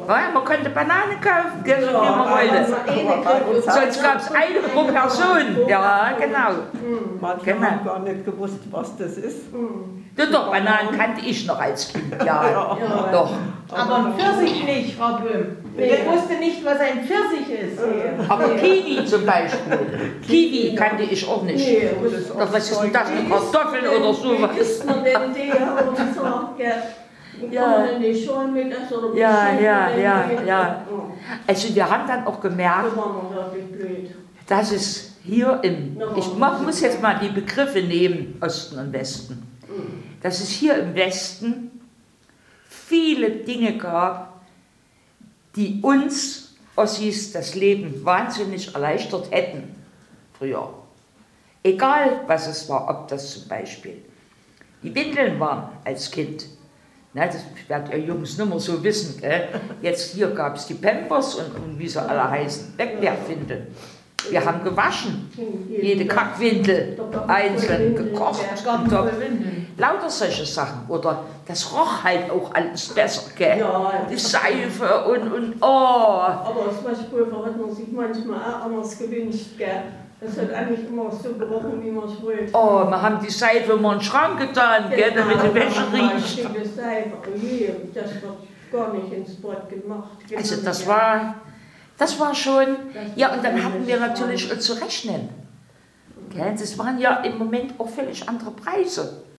Ja, man konnte Bananen kaufen, gell, wie man wollte. Sonst gab es eine pro Person. Ja, genau. Manche haben gar nicht gewusst, was das ist. Doch, Bananen kannte ich noch als Kind, ja. Doch. Aber ein Pfirsich nicht, Frau Böhm. Ich wusste nicht, was ein Pfirsich ist. Aber Kiwi zum Beispiel. Kiwi kannte ich auch nicht. Doch, was ist denn das? Eine Kartoffel oder sowas? Wie isst man denn die? Haben wir gesagt, gell? Ja. Kann man denn die schon mit essen oder wie Ja, schmeckt ja, man denn ja, die? ja. Also wir haben dann auch gemerkt, Da waren wir wirklich blöd. dass es hier muss jetzt mal die Begriffe nehmen, Osten und Westen, dass es hier im Westen viele Dinge gab, die uns Ossis das Leben wahnsinnig erleichtert hätten, früher. Egal, was es war, ob das zum Beispiel die Windeln waren als Kind. Na, das werdet ihr Jungs nicht mehr so wissen. Gell? Jetzt hier gab es die Pampers und wie sie alle heißen, Wegwerfwindeln. Wir haben gewaschen, jede Kackwindel einzeln gekocht. Und lauter solche Sachen. Oder das roch halt auch alles besser. Gell? Ja, die Seife und oh. Aber das Waschpulver hat man sich manchmal auch anders gewünscht, gell? Das hat eigentlich immer so gerochen, wie man es wollte. Oh, wir haben die Seife immer in den Schrank getan, gell, damit die Wäsche riecht. Die Seife, oh je, das wird gar nicht ins Bad gemacht. Also das war schon, ja, und dann hatten wir natürlich zu rechnen. Gell? Das waren ja im Moment auch völlig andere Preise.